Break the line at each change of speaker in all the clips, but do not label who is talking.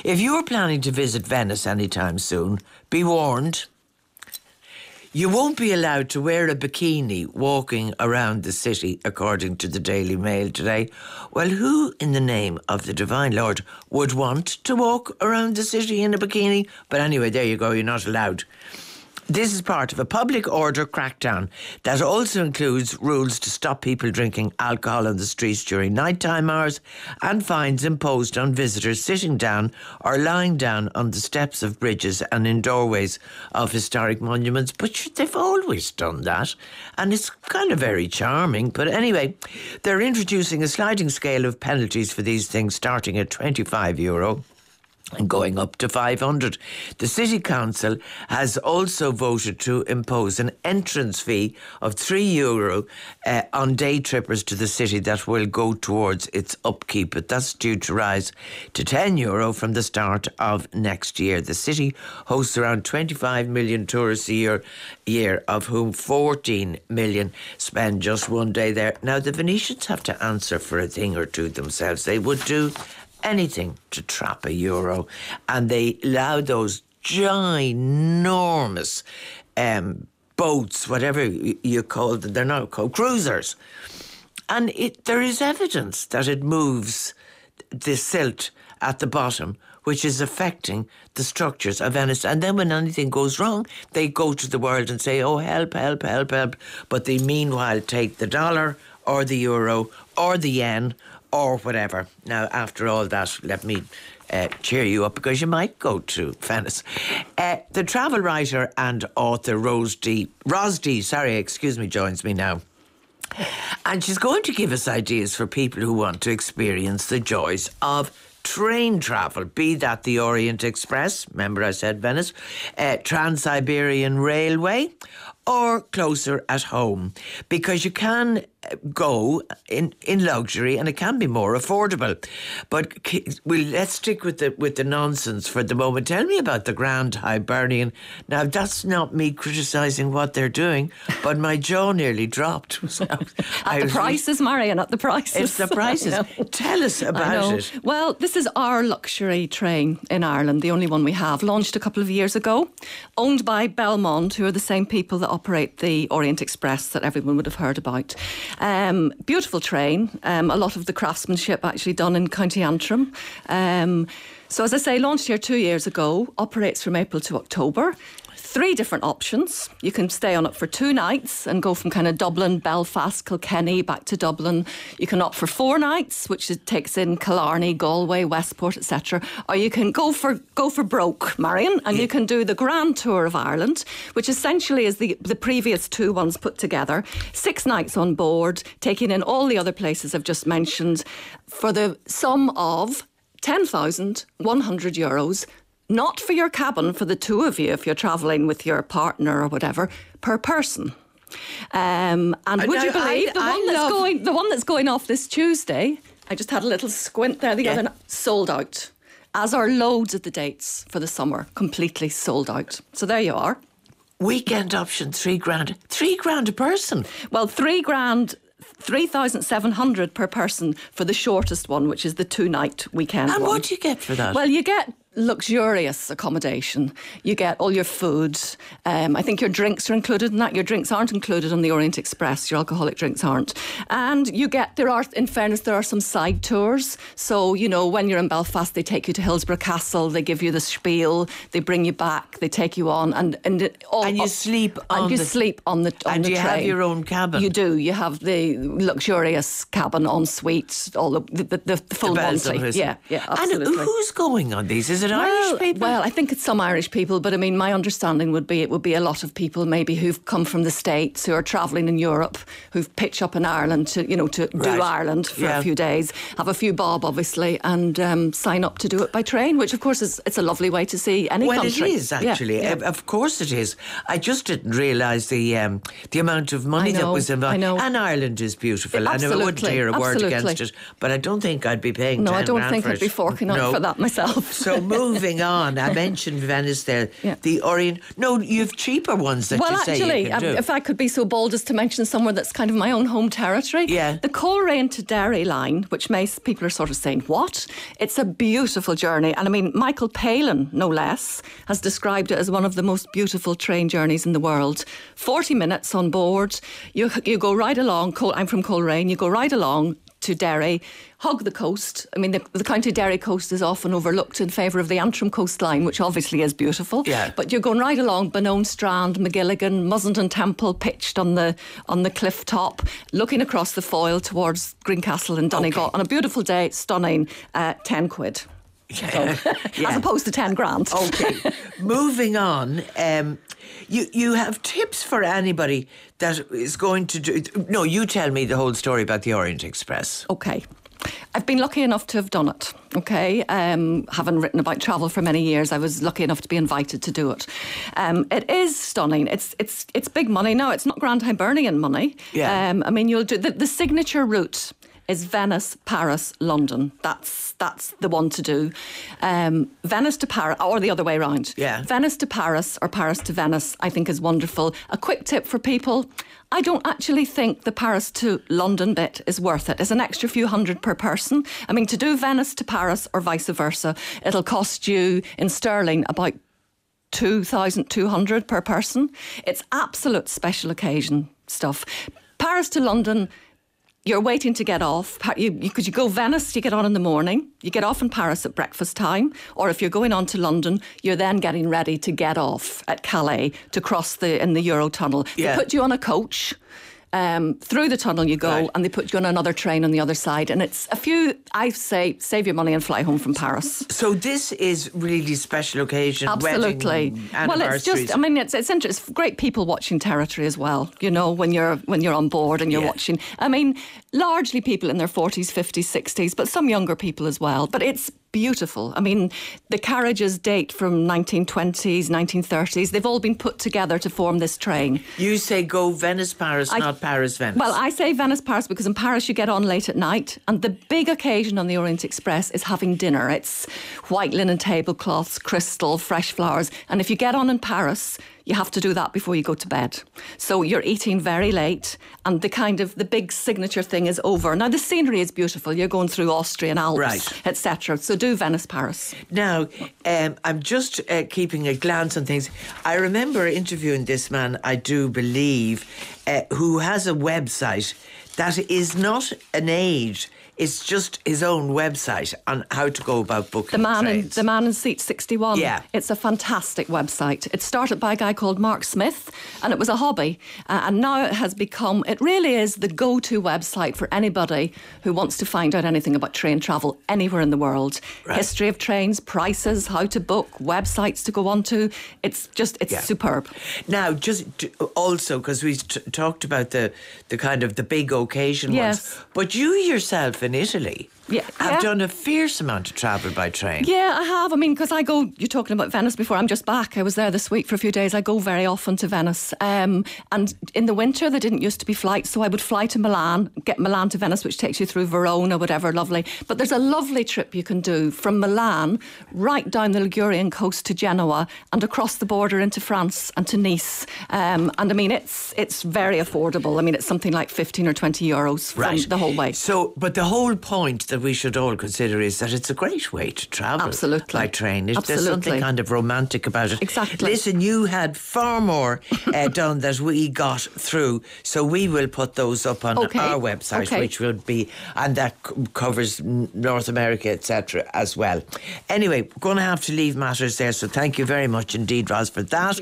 If you are planning to visit Venice anytime soon, be warned. You won't be allowed to wear a bikini walking around the city, according to the Daily Mail today. Well, who in the name of the Divine Lord would want to walk around the city in a bikini? But anyway, there you go, you're not allowed. This is part of a public order crackdown that also includes rules to stop people drinking alcohol on the streets during nighttime hours and fines imposed on visitors sitting down or lying down on the steps of bridges and in doorways of historic monuments. But they've always done that, and it's kind of very charming. But anyway, they're introducing a sliding scale of penalties for these things starting at €25 and going up to 500. The City Council has also voted to impose an entrance fee of €3 on day trippers to the city that will go towards its upkeep, but that's due to rise to €10 from the start of next year. The city hosts around 25 million tourists a year, of whom 14 million spend just one day there. Now, the Venetians have to answer for a thing or two themselves. They would do anything to trap €1, and they allow those ginormous boats, whatever you call them, they're not called cruisers, and there is evidence that it moves the silt at the bottom, which is affecting the structures of Venice. And then when anything goes wrong, they go to the world and say, oh, help, help, help, help. But they meanwhile take the dollar or the euro or the yen or whatever. Now, after all that, let me cheer you up, because you might go to Venice. The travel writer and author Ros D joins me now. And she's going to give us ideas for people who want to experience the joys of train travel, be that the Orient Express, remember I said Venice, Trans-Siberian Railway, or closer at home, because you can go in luxury and it can be more affordable. But let's stick with the nonsense for the moment. Tell me about the Grand Hibernian. Now, that's not me criticising what they're doing, but my jaw nearly dropped.
At the prices, Marion, at the prices.
It's the prices. Tell us about it.
Well, this is our luxury train in Ireland, the only one we have, launched a couple of years ago, owned by Belmond, who are the same people that operate the Orient Express that everyone would have heard about. Beautiful train, a lot of the craftsmanship actually done in County Antrim. So as I say, launched here 2 years ago, operates from April to October. 3 different options. You can stay on it for 2 nights and go from kind of Dublin, Belfast, Kilkenny back to Dublin. You can opt for 4 nights, which takes in Killarney, Galway, Westport, etc. Or you can go for broke, Marion, and you can do the Grand Tour of Ireland, which essentially is the previous 2 ones put together. 6 nights on board, taking in all the other places I've just mentioned, for the sum of €10,100. Not for your cabin, for the 2 of you, if you're travelling with your partner or whatever, per person. And would you believe the one that's going off this Tuesday? I just had a little squint there the other night. Sold out. As are loads of the dates for the summer, completely sold out. So there you are.
Weekend option, £3,000. £3,000 a person.
Well, £3,000. 3,700 per person for the shortest one, which is the 2-night weekend one.
And what do you get for that?
Well, you get luxurious accommodation. You get all your food. I think your drinks are included in that. Your drinks aren't included on the Orient Express. Your alcoholic drinks aren't. And in fairness, there are some side tours. So, when you're in Belfast, they take you to Hillsborough Castle. They give you the spiel. They bring you back. They take you on. And
you sleep on the
train.
And you have your own cabin.
You do. You have the luxurious cabin ensuite, all the full monty. Yeah, absolutely.
And who's going on these? Is it Irish people?
Well, I think it's some Irish people, but I mean, my understanding would be it would be a lot of people maybe who've come from the States, who are travelling in Europe, who've pitched up in Ireland to do Ireland for a few days, have a few bob, obviously, and sign up to do it by train, which of course it's a lovely way to see any country.
Well, it is actually. Yeah. Of course it is. I just didn't realise the amount of money that was involved.
I know.
And Ireland is beautiful.
Absolutely.
And I wouldn't hear a word against it, but I don't think I'd be paying
No,
£10,000
I don't think
for
I'd be forking out for that myself.
So moving on, I mentioned Venice there.
Yeah.
The Orient... No, you have cheaper ones that
well,
you say
actually,
you can do.
if I could be so bold as to mention somewhere that's kind of my own home territory.
Yeah.
The Coleraine to Derry line, which people are sort of saying, what? It's a beautiful journey. And I mean, Michael Palin, no less, has described it as one of the most beautiful train journeys in the world. 40 minutes on board. You go right along. I'm from Coleraine. You go right along to Derry, hug the coast. I mean, the County Derry coast is often overlooked in favour of the Antrim coastline, which obviously is beautiful.
Yeah.
But you're going right along Benone Strand, McGilligan, Mussenden Temple, pitched on the cliff top, looking across the Foyle towards Greencastle and Donegal. On a beautiful day, stunning, 10 quid.
Yeah.
So, as opposed to 10 grand.
Okay, moving on. You have tips for anybody that is going to do... No, you tell me the whole story about the Orient Express.
Okay. I've been lucky enough to have done it, okay? Having written about travel for many years, I was lucky enough to be invited to do it. It is stunning. It's big money. No, it's not Grand Hibernian money.
Yeah.
I mean, you'll do... The signature route is Venice, Paris, London. That's the one to do. Venice to Paris, or the other way around.
Yeah.
Venice to Paris or Paris to Venice, I think is wonderful. A quick tip for people: I don't actually think the Paris to London bit is worth it. It's an extra few hundred per person. I mean, to do Venice to Paris or vice versa, it'll cost you in sterling about 2,200 per person. It's absolute special occasion stuff. Paris to London, you're waiting to get off. Because you go Venice, you get on in the morning. You get off in Paris at breakfast time. Or if you're going on to London, you're then getting ready to get off at Calais to cross in the Eurotunnel.
Yeah.
They put you on a coach. Through the tunnel you go,
right,
and they put you on another train on the other side. And it's I say, save your money and fly home from Paris.
So this is really special occasion.
Absolutely.
Wedding,
well, it's just, I mean, it's great people watching territory as well. You know, when you're on board and you're watching. I mean, largely people in their 40s, 50s, 60s, but some younger people as well. But it's beautiful. I mean, the carriages date from 1920s, 1930s. They've all been put together to form this train.
You say go Venice, Paris, not Paris, Venice.
Well, I say Venice, Paris because in Paris you get on late at night, and the big occasion on the Orient Express is having dinner. It's white linen tablecloths, crystal, fresh flowers. And if you get on in Paris, you have to do that before you go to bed. So you're eating very late, and the big signature thing is over. Now, the scenery is beautiful. You're going through Austrian Alps,
right,
etc. So do Venice, Paris.
Now, I'm just keeping a glance on things. I remember interviewing this man, I do believe, who has a website that is not an aid. It's just his own website on how to go about booking trains.
The man in seat 61.
Yeah.
It's a fantastic website. It started by a guy called Mark Smith, and it was a hobby. And now it really is the go-to website for anybody who wants to find out anything about train travel anywhere in the world. Right. History of trains, prices, how to book, websites to go onto. It's superb.
Now, just also, because we talked about the kind of the big occasion ones, but you yourself in Italy have done a fierce amount of travel by train.
Yeah, I have. I mean, because you're talking about Venice before, I'm just back. I was there this week for a few days. I go very often to Venice. And in the winter, there didn't used to be flights, so I would fly to Milan, get Milan to Venice, which takes you through Verona, whatever, lovely. But there's a lovely trip you can do from Milan right down the Ligurian coast to Genoa and across the border into France and to Nice. And I mean, it's very affordable. I mean, it's something like 15 or 20 euros from the whole way.
So, but the whole point that we should all consider is that it's a great way to travel.
Absolutely.
By train. There's something kind of romantic about it.
Exactly.
Listen, you had far more done that we got through, so we will put those up on our website, which will be, and that covers North America, etc. as well. Anyway, we're going to have to leave matters there, so thank you very much indeed, Ros, for that.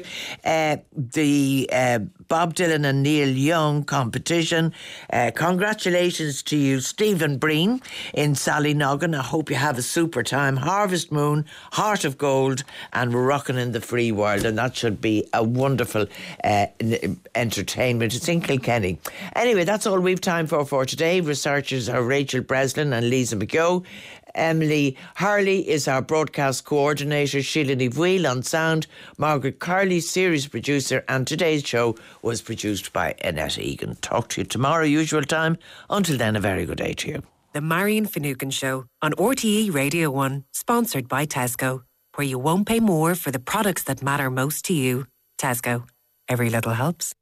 The Bob Dylan and Neil Young competition. Congratulations to you, Stephen Breen in Sallynoggin. I hope you have a super time. Harvest Moon, Heart of Gold, and we're rocking in the free world, and that should be a wonderful entertainment. It's in Kilkenny. Anyway, that's all we've time for today. Researchers are Rachel Breslin and Lisa McGeough. Emily Harley is our broadcast coordinator, Sheila Nivuil on sound, Margaret Carley, series producer, and today's show was produced by Annette Egan. Talk to you tomorrow, usual time. Until then, a very good day to you.
The Marion Finucane Show on RTE Radio 1, sponsored by Tesco. where you won't pay more for the products that matter most to you. Tesco. Every little helps.